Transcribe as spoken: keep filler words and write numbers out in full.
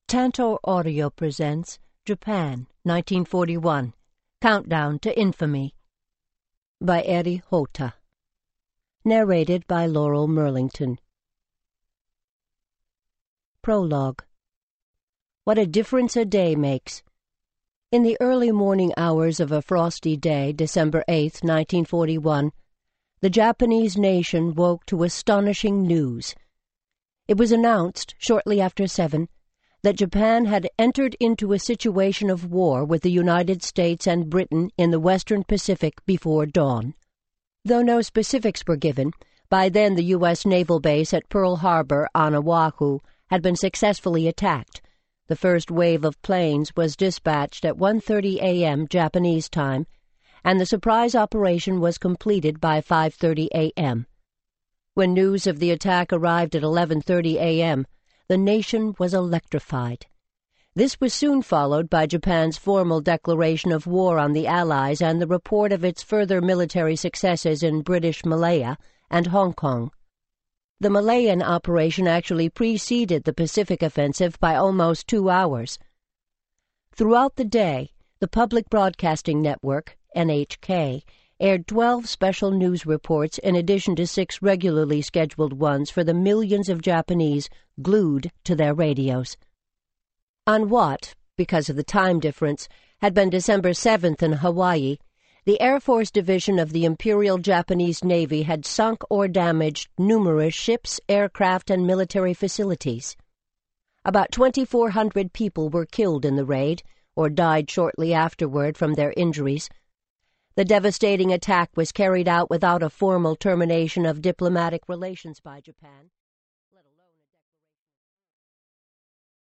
Tantor Audio presents Japan, nineteen forty-one, Countdown to Infamy, by Eri Hota. Narrated by Laurel Merlington. Prologue. What a difference a day makes. In the early morning hours of a frosty day, December eighth, nineteen forty-one, the Japanese nation woke to astonishing news. It was announced, shortly after seven, that Japan had entered into a situation of war with the United States and Britain in the western Pacific before dawn. Though no specifics were given, by then the U S naval base at Pearl Harbor on Oahu had been successfully attacked. The first wave of planes was dispatched at one thirty a m Japanese time, and the surprise operation was completed by five thirty a m When news of the attack arrived at eleven thirty a m, the nation was electrified. This was soon followed by Japan's formal declaration of war on the Allies and the report of its further military successes in British Malaya and Hong Kong. The Malayan operation actually preceded the Pacific offensive by almost two hours. Throughout the day, the Public Broadcasting Network, N H K, aired twelve special news reports in addition to six regularly scheduled ones for the millions of Japanese glued to their radios. On what, because of the time difference, had been December seventh in Hawaii, the Air Force Division of the Imperial Japanese Navy had sunk or damaged numerous ships, aircraft, and military facilities. About twenty-four hundred people were killed in the raid, or died shortly afterward from their injuries. The devastating attack was carried out without a formal termination of diplomatic relations by Japan.